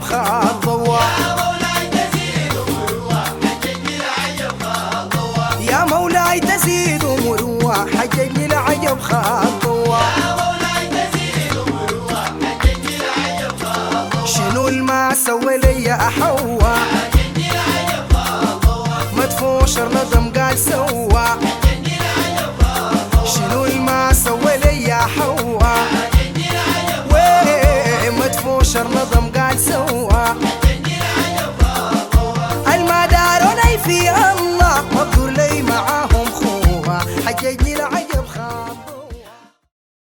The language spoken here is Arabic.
خطوة. يا مولاي تزيد ومروة حججني العجب خطوة. شنو الما سوى لي يا حوا مدفوش الندم قال سوا. شنو الما سوى لي يا حوا مدفوش الندم